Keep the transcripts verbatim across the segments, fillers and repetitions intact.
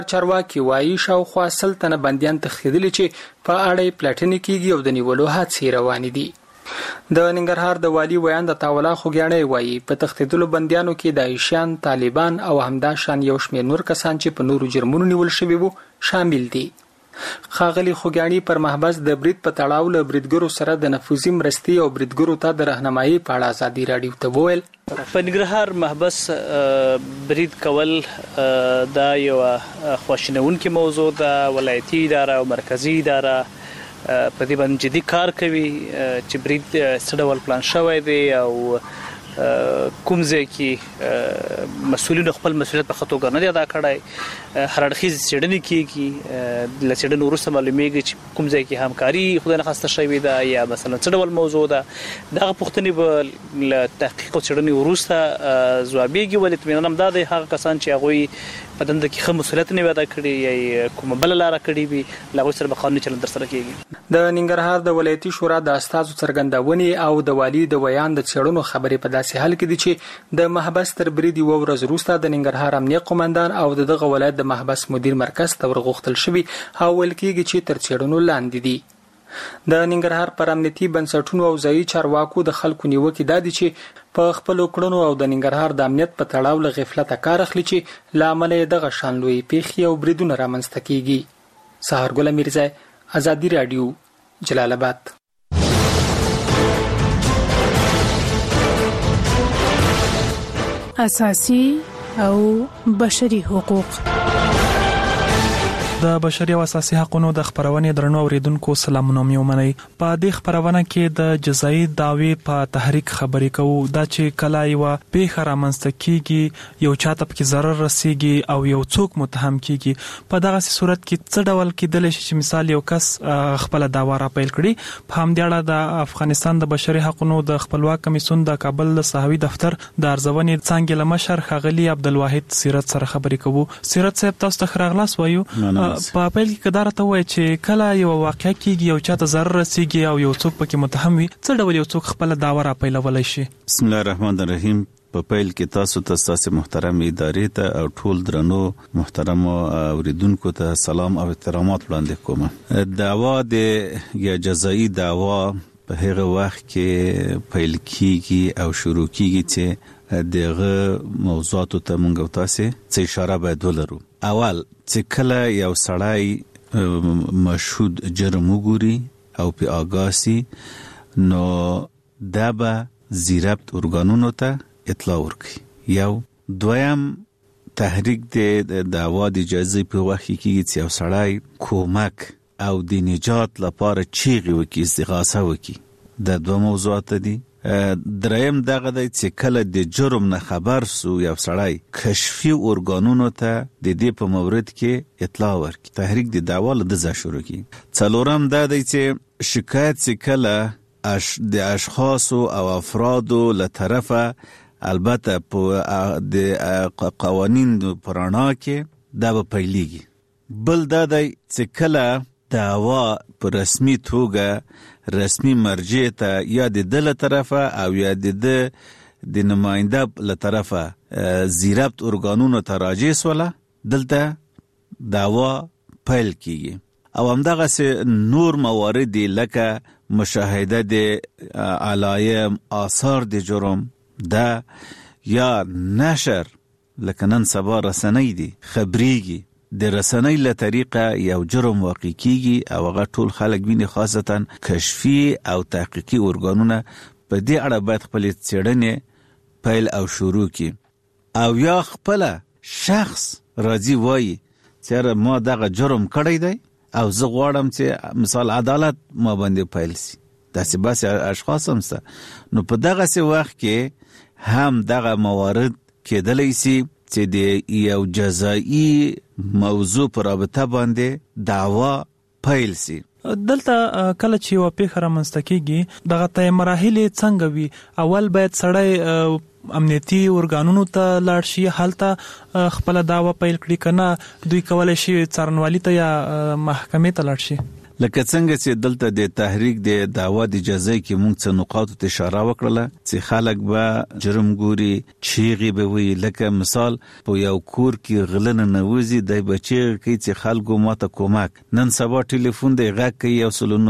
چارواکي وایي شاوخوا سل تنه بندیان تښتېدلي چې په اړه یې پلټنې کېږي او د نیولو هڅې روانې دي. د ننګرهار د والي ویاند عطاالله خوږیاڼی وایي په تښتېدلو بندیانو کې داعشیان، طالبان او همدا شان یو شمېر نور کسان چې په نورو جرمونو نیول شوي وو شامل دي. ښاغلي خوږیاڼي پر محبس د برید په تړاو له بریدګرو سره د نفوذي مرستې او بریدګرو ته د راهنمایي په اړه ازادي راډیو ته وویل په ننګرهار محبس برید کول دا یو خواشینونکې موضوع ده. ولایتي اداره او مرکزي اداره په دې باندې جدي کار کوي چې برید څه ډول پلان شوی دی او کوم ځای کې مسؤلینو خپل مسؤلیت په ښه توګه نه دی ادا کړی. هر اړخیزې څېړنې کېږي، له څېړنې وروسته معلومیږي چې کوم ځای کې همکاري خدای نخواسته شوې ده یا مثلا څه ډول موضوع ده. دغه پوښتنې به له تحقیق او څېړنې وروسته ځوابیږي. ولې اطمینان همدا دی هغه کسان چې هغوی په دنده کې ښه مسؤلیت نه وي ادا کړي یا کومه بله لاره کړې وي له هغوی سره به قانوني چلند ترسره کېږي. د ننګرهار د ولایتي شورا د استازو څرګندونې او د والي د ویان د څېړنو خبرې په داسې حال کې دي چې د محبس تر برید یوه ورځ وروسته د ننګرهار امنیه قومندان او د دغه ولایت د محبس مدیر مرکز ته ورغوښتل شوي او ویل کېږي چې تر څېړنو لاندې دي. د ننګرهار پر امنیتي بنسټونو او ځایي چارواکو د خلکو نیوکې دا دي چې په خپلو کړنو او د ننګرهار د امنیت په تړاو له غفلته کار اخلي چې له امله یې دغه شان لویې پیښې او بریدونه رامنځته کېږي. سهارګله میرزا، ازادي راډیو، جلال آباد. اساسي او بشري حقوق. د بشري او اساسي حقوقو د خبرونې درنو اوریدونکو سلامونه مې ومنئ. په دې خبرونه کې د جزایي دعوی په تحریک خبرې کوو. دا چې کله یو پیښه رامنځته کیږي، یو چاته پکې ضرر رسیږي او یو څوک متهم کیږي، په دغه صورت کې څه ډول کېدلی شي چې مثال یو کس خپل دعوا را پیل کړي. په همدې اړه د افغانستان د بشري حقوقو د خپلواک کمیسیون د کابل د صحوي دفتر د ارزونې څانګې له مشر ښاغلي عبدالواحد سیرت سره خبرې کوو. سیرت صاحب، تاسو ته ښه راغلاست وایو. په پیل کې کدار ته وایي چې کله یو واقعه کېږي، یو چاته ضرر رسیږي او یو څوک پکې متهم وي، څه ډول یو څوک خپل دعوا را پیلولی شي؟ بسم الله الرحمن الرحیم. په پیل کې تاسو ته ستاسو محترم ادارې ته او ټول درنو محترم اوریدونکو ته سلام او احترامات وړاندې کوم. دعوا د یا جزایي دعوا په هغه وخت کې پیل کېږي او شروع کېږي چې دغه موضوعاتو ته موږ تاسو څه اشاره باید ولرو. اول چې کله یو سړی مشهود جرم وګوري او په آگاهی نو دا به زیربط ارګانونو ته اطلاع ورکړي. یو دویم تحریک د دعوا د اجازه په وخت کې چې یو سړی کومک او د نجات لپاره چیغې وکړي، استغاثه وکړي. دا دوه موضوعات دي. دریم دغه دی چې کله د جرم نه خبر سو یو سړی کشفي ارګانونو ته د دې په مورد کې اطلاع ورکړي، تحریک د دعوا له دځه شروع کی. څلورم دا دی چې شکایت چې کله اش د اشخاص او افرادو له طرفه البته په د قوانین پرانا کې دا به پیلېږي. بل دا دی چې کله دعوا په رسمي توګه رسمي مرجع ته یا د دل طرفه او یا د د نماینده له طرفه زیربط ارګانونو ته راجع سوله، دلته دعوا پیل کیږي. او همدغه سه نور موارد لکه مشاهده د علایم، آثار د جرم دا یا نشر لکه نن سبا رسنۍ دي خبريږي. د رسنۍ له طریقه یو جرم واقع کیږي او هغه ټول خلک ویني، خاصتا کشفي او تحقیقي ارګانونه په دې اړه باید خپل څېړنې پیل او شروع کړي. او یا خپل شخص راځي وایي چې ما دغه جرم کړی دی او زه غواړم چې مثال عدالت ما باندې پیل شي. داسې باسي اشخاص هم سته. نو په دغه سي وخت کې هم دغه موارد کېدلی شي چې د یو جزایي موضوع پر رابطه باندې دعوا پیل شي. دلته کله چې یو پیښه رامنځته کېږي، دغه ته مراحلې څنګه وي؟ اول باید سړی امنیتي ارګانونو ته لاړ شي، هلته خپل دعوا پیل کړي، کنه دوی کولای شي څارنوالي ته یا محکمې ته لاړ شي؟ لکه څنګه چې دلته د تحریک د دعوا د جزای کې موږ څه نقاط ته اشاره وکړه چې خلک به جرم ګوري چیغي به وي. لکه مثال په یو کور کې غلن نه وځي د بچی کې چې خلکو ماته کومک، نن سبا ټلیفون دی غږ کوي یو سل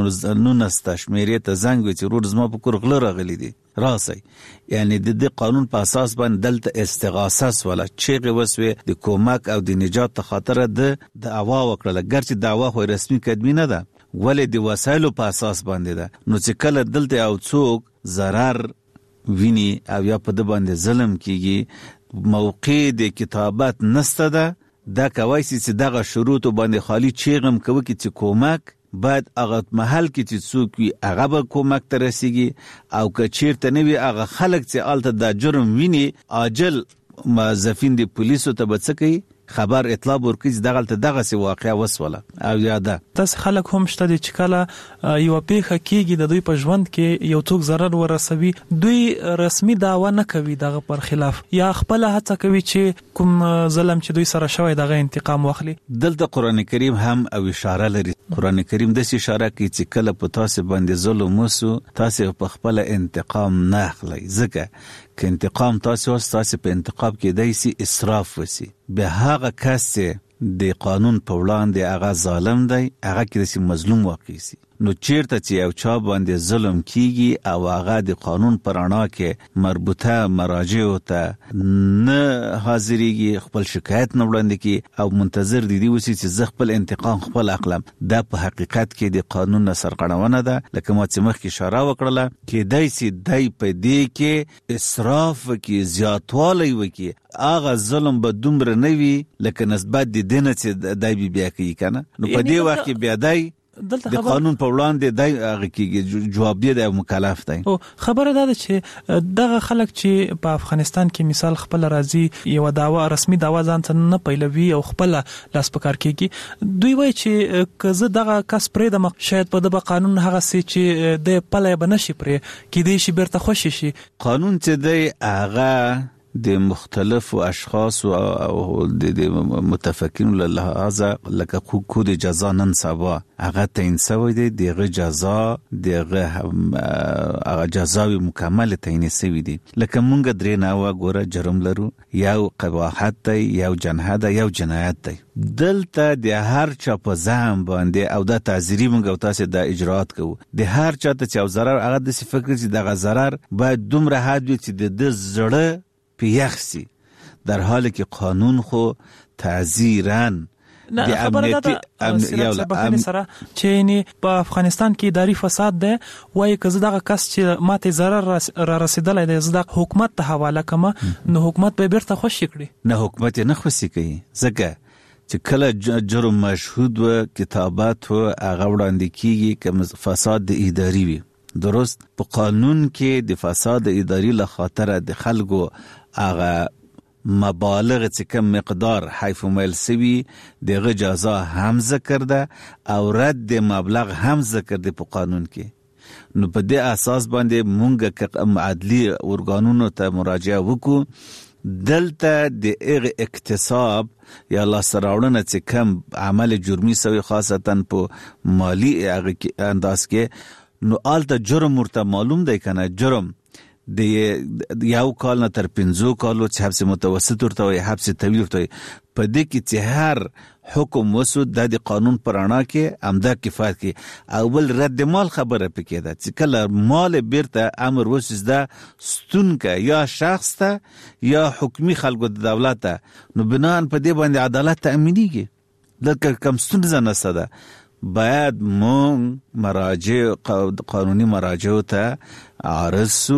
نو نسته شمیرې ته زنګ وي چې رور زما په کور غله راغلي دي راسي. یعنی د دې قانون په اساس باندې دلته استغاثه ولا چیغه وسوي د کومک او د نجات خاطر د دعوا وکړه، ګرچې دعوا خو رسمي کدمي نه ده ولې د وسایلو په اساس باندې ده. نو چې کله دلته او څوک ضرر ویني او یا په د باندې ظلم کیږي موقع د کتابت نسته ده، دا کوي چې دغه شروط باندې خالی چیغم کوي چې کومک بعد هغه محل کې چې څوک وي هغه به کومک ته رسیږي او که چیرته نه وي هغه خلک چې الته د جرم ویني عاجل موظفین د پولیسو ته به څه کوي خبر اطلاع ورکړي چې دغه دغه سی واقعیا وسوله او یاده. تاسو خلک هم شته چې کله یو پیخه کیږي د دوی په ژوند کې یو څوک ضرر ورسوي دوی رسمي دعوا نه کوي دغه پر خلاف یا خپل هڅه کوي چې کوم ظلم چې دوی سره شوی دغه انتقام واخلي. دلته قران کریم هم او اشاره لري. قران کریم د اشاره کوي چې کله په تاسو باندې ظلم وسو تاسو په خپل انتقام نه اخلي، ځکه که انتقام تاسو تاسو په انتقام کې دایسي اسراف وسی به هغه کس د قانون په وړاندې هغه ظالم دی هغه کې د مظلوم واقع سي. نو چیرته چې یو چا باندې ظلم کیږي او هغه د قانون پر اړه کې مربوطه مراجع ته نه حاضرېږي خپل شکایت نه وړاندې کی او منتظر دي دي وسی چې ز خپل انتقام خپل اخلم، دا په حقیقت کې د قانون سرغړونه ده. لکه ما چې مخکې اشاره وکړله کې دایسي دای په دې کې اسراف کې زیاتوالی وکي هغه ظلم به دومره نه وي لکه نسبت د دینه چې دای بیا کوي کنه. نو په دې وخت کې بیا دای د قانون په وړاندې دای هغه کې جواب دی د مکلف دی. او خبره ده چې دغه خلک چې په افغانستان کې مثال خپل راځي یو داوا رسمي داوا ځان ته نه پیلوي او خپل لاس پکار کیږي دوی وایي چې کزه دغه کس پرې د شاید په دغه قانون هغه سي چې د پلې بنشي پرې کې دی شي بیرته خوشي شي. قانون چې دی هغه د مختلفو اشخاص او د متفقین له لحاظه لکه کود جزا نن سبا هغه تعیین شوی دی، دغه جزا دغه هغه جزاوی مکمل تعیین شوی دی. لکه مونږ درې ناوه ګوره جرم لرو، یو قباحت دی، یو جنایت دی، یو جنایت دی. دلته د هر چا په ځان باندې او د تعزیری مونږ او تاسو د اجرات کوو د هر چا ته چې ضرر هغه د فکر چې دغه ضرر باید دومره حد وي چې د زړه پیخسی، در حالی که قانون خو تعزیران نه خبره ده سره بخنه سره چې نه په افغانستان کې اداري فساد ده وایي که زه دغه کس چې ماته ضرر را رسیدلای دی زه د حکومت ته حواله کوم نو حکومت به بیرته خوشی کړي. نه حکومت نه خوشی کوي ځکه چې کله جرم مشهود و کتابت و هغه وړاندې کیږي که فساد د اداري وي. درست په قانون کې د فساد اداري له خاطر د خلکو هغه مبالغ چې کم مقدار حیف میل سوی دغه جزا هم ذکر ده او رد مبلغ هم ذکر ده په قانون کې. نو په دې اساس باندې مونږ که عدلی ارګانونو ته مراجعه وکړو دلته د هغه اکتساب یا لاسراوړنه چې کم عمل جرمی سوی خاصتا په مالی هغه انداز کې نو آلته جرم ورته معلوم دی کنه جرم د یو کال نه تر پنځو کالو چې حبس متوسط ورته وي حبس طویل ورته په دې کې چې هر حکم وسو د قانون پرانا کې امدا کفایت کې اول رد مال خبره پکې ده چې کله مال بیرته امر وسز ده ستون کې یا شخص ته یا حکومي خلکو د دولت ته نو بنان په دې باندې عدالت تأمینیږي لکه کم ستون زنه ده باید مون مراجع قانونی مراجع ته عرضو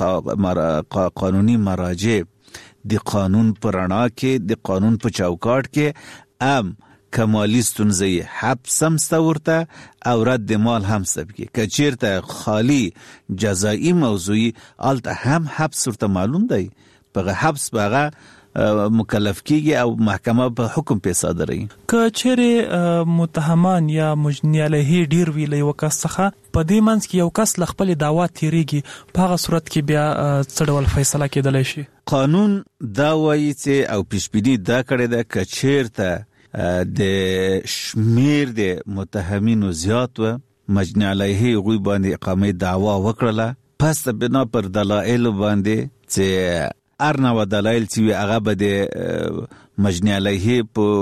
چې قانونی مراجع د قانون پرانا کې د قانون په چوکاټ کې ام کمالی ستونزې حبس هم ستورته او رد مال هم سبکی که چیرته خالی جزایی موضوعی آلت هم حبس ورته معلوم دی پغه حبس بغه مکلف کیږي او محکمه په حکم په صادري. که چیرې متهمان یا مجنی علیه ډیر ویلې وکاس څخه په دې منځ کې یو کس لخپل دعوا تیریږي په هغه صورت کې بیا څړول فیصله کېدلی شي. قانون دا وایي چې او پیشبینی دا کړی ده که چیرته د شمیر د متهمینو زیات و. مجنی علیه غوی باندې اقامه دعوا وکړه، پس بنا پر دلایل باندې چې ارنا و دلایل چې هغه به د مجنی علیه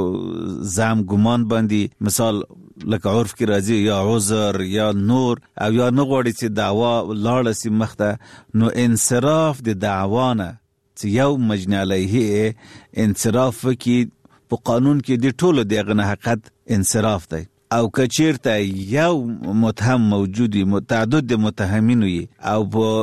په زام ګمان باندې مثال لکه عرف کې راځي یا عذر یا نور او یا نه غواړي چې دعوا لاړه سي مخته، نو انصراف د دعوانه چې یو مجنی علیه انصراف کې په قانون کې د ټولو دغه حقیقت انصراف دی. او کچیرته یو متهم موجودی متعدد متهمین وي او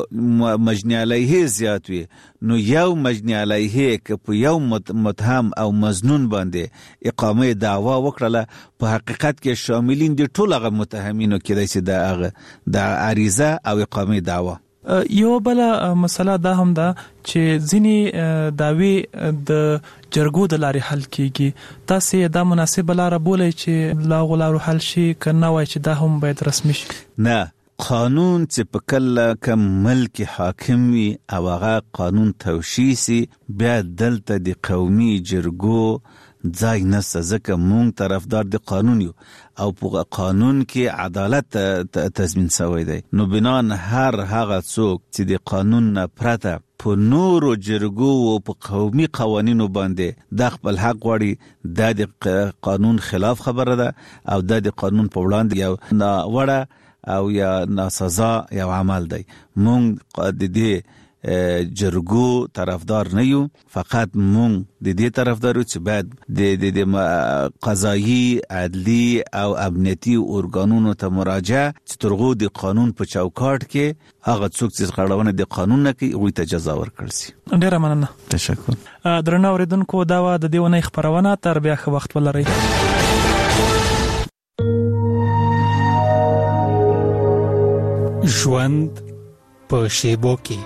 په مجنی علیه زیات وي، نو یو مجنی علیه که په یو متهم او مظنون باندې اقامه دعوا وکړه، په حقیقت کې شاملین دي ټول هغه متهمینو کې دي د هغه د عریضه او اقامه دعوا. یو بل مسله دا هم ده چې ځینی داوی د جرګو د لارې حل کیږي، تاسو دا مناسبه لار بولئ چې لا غلارو حل شي کنه وای چې دا هم باید رسمي شي؟ نه، قانون چې په کله کم ملک حاکم وي او هغه قانون توشیسي، بیا دلته د قومي جرګو ځای نسته، ځکه مونږ طرفدار د قانون یو او په قانون کې عدالت تضمین شوی دی. نو بنان هر هغه څوک چې د قانون نه پرته په نورو جرګو او په قومي قوانینو باندې د خپل حق غواړي، د قانون خلاف خبره ده او د قانون په وړاندې یو ناوړه او یا ناسزا یو عمل دی. مونږ د دې جرګو طرفدار نه یو، فقط مونږ د دې طرفدار یو چې باید د د قضایي، عدلی او امنیتي ارګانونو ته مراجعه چې ترغو د قانون په چوکاټ کې هغه څوک چې غړونه د قانون نه کوي هغوی ته جزا ورکړل شي. ډیره مننه. تشکر. درنو اوریدونکو، دا و د دې ونې خبرونه، تر بیا ښه وخت ولرئ. ژوند په شیبو کې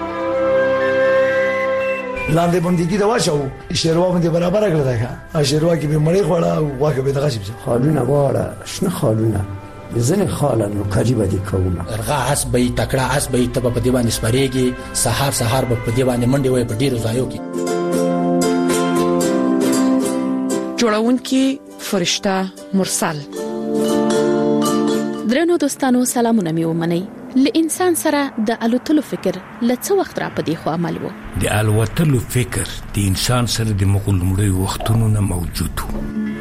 لاندې باندې دا واچو شیروا باندې برابر کړل دا شیروا کې به مړی خوړه او واکه به دغه شي خالونه واړه شنه خالونه ځنه خالانو قریب دي کومه ارغا اس به تکړه اس به تب په دی باندې سپریږي، سحر سحر په دی باندې منډي وای په ډیرو ځایو کې. جوړون کې فرشتہ مرسل. درنو دوستانو، سلامونه مې ومنئ. ل انسان سره د الوتلو فکر لڅ وخت را پدې خو عمل وو. د الوتلو فکر د انسان سره د مغلمړي وختونو نه موجود وو.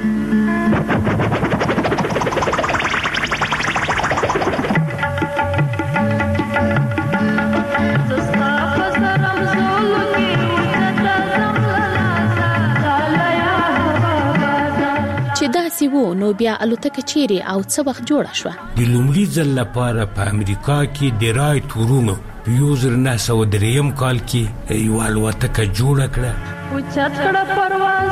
چې وو نو بیا الوتکه چیرې او څه وخت جوړه شو؟ د لومړي ځل لپاره په امریکا کې د رایټ ورونو په یو زر نه سوه دریم کال کې یو الوتکه جوړه کړه. او چت کړه پرواز